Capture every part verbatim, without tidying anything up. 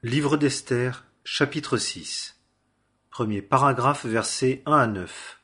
Livre d'Esther, chapitre six. Premier paragraphe, versets un à neuf.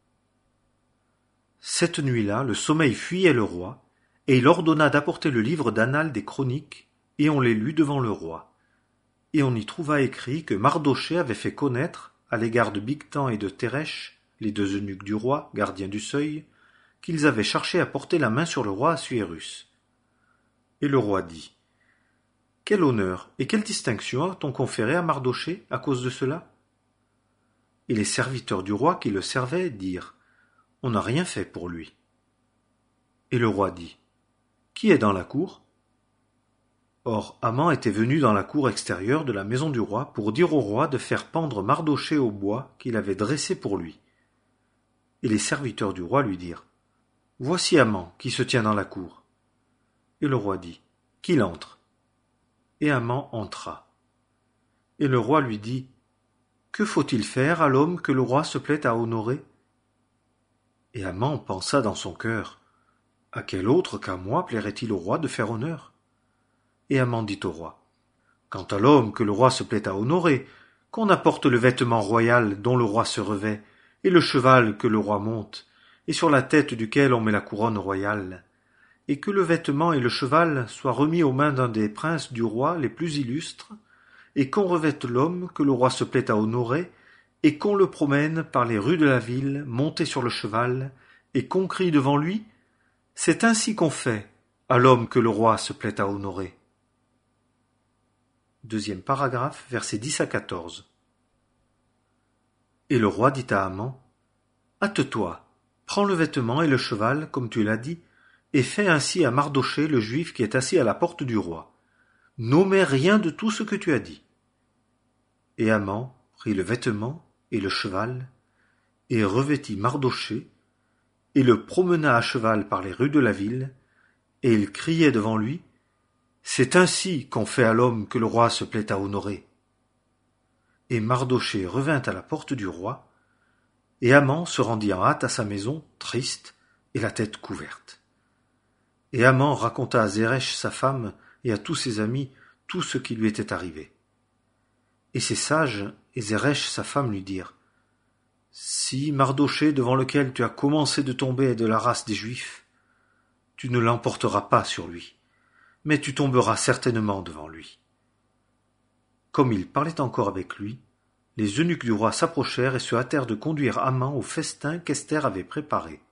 Cette nuit-là, le sommeil fuyait le roi, et il ordonna d'apporter le livre d'annales des chroniques, et on les lut devant le roi. Et on y trouva écrit que Mardochée avait fait connaître, à l'égard de Bigtan et de Téresh, les deux eunuques du roi, gardiens du seuil, qu'ils avaient cherché à porter la main sur le roi Assuérus. Et le roi dit: Quel honneur et quelle distinction a-t-on conféré à Mardochée à cause de cela? Et les serviteurs du roi qui le servaient dirent: On n'a rien fait pour lui. Et le roi dit: Qui est dans la cour? Or Haman était venu dans la cour extérieure de la maison du roi pour dire au roi de faire pendre Mardochée au bois qu'il avait dressé pour lui. Et les serviteurs du roi lui dirent: Voici Haman qui se tient dans la cour. Et le roi dit: Qu'il entre. Et Haman entra. Et le roi lui dit: Que faut-il faire à l'homme que le roi se plaît à honorer? Et Haman pensa dans son cœur: À quel autre qu'à moi plairait-il au roi de faire honneur? Et Haman dit au roi: Quant à l'homme que le roi se plaît à honorer, qu'on apporte le vêtement royal dont le roi se revêt, et le cheval que le roi monte, et sur la tête duquel on met la couronne royale, et que le vêtement et le cheval soient remis aux mains d'un des princes du roi les plus illustres, et qu'on revête l'homme que le roi se plaît à honorer, et qu'on le promène par les rues de la ville, monté sur le cheval, et qu'on crie devant lui: C'est ainsi qu'on fait à l'homme que le roi se plaît à honorer. Deuxième paragraphe, versets dix à quatorze. Et le roi dit à Haman: Hâte-toi, prends le vêtement et le cheval, comme tu l'as dit, et fais ainsi à Mardochée le juif qui est assis à la porte du roi. N'omets rien de tout ce que tu as dit. Et Haman prit le vêtement et le cheval, et revêtit Mardochée, et le promena à cheval par les rues de la ville, et il criait devant lui: C'est ainsi qu'on fait à l'homme que le roi se plaît à honorer. Et Mardochée revint à la porte du roi, et Haman se rendit en hâte à sa maison, triste, et la tête couverte. Et Haman raconta à Zeresh sa femme et à tous ses amis tout ce qui lui était arrivé. Et ses sages et Zeresh sa femme lui dirent: Si Mardochée devant lequel tu as commencé de tomber est de la race des Juifs, tu ne l'emporteras pas sur lui, mais tu tomberas certainement devant lui. Comme il parlait encore avec lui, les eunuques du roi s'approchèrent et se hâtèrent de conduire Haman au festin qu'Esther avait préparé.